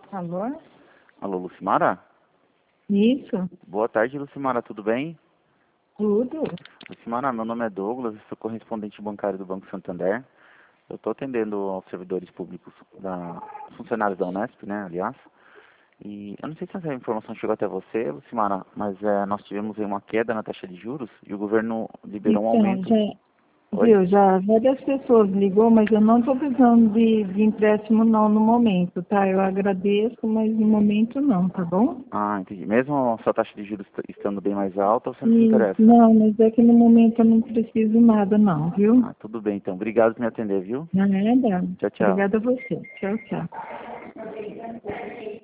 Alô? Alô, Lucimara? Isso, Boa tarde, Lucimara, tudo bem? tudo. Lucimara, meu nome é Douglas, eu sou correspondente bancário do Banco Santander. Eu estou atendendo aos servidores públicos, funcionários da Unesp, né, aliás. E eu não sei se essa informação chegou até você, Lucimara, mas nós tivemos aí uma queda na taxa de juros e o governo liberou um Então, aumento. já, Oi? viu, já várias pessoas ligou, mas eu não estou precisando de empréstimo não no momento, tá? Eu agradeço, mas no momento não, tá bom? Ah, entendi. Mesmo a sua taxa de juros estando bem mais alta, você não se E, interessa? não, mas é que no momento eu não preciso nada não, viu? Ah, tudo bem, então. Obrigado por me atender, viu? Nada. Tchau, tchau. Obrigada a você. Tchau, tchau.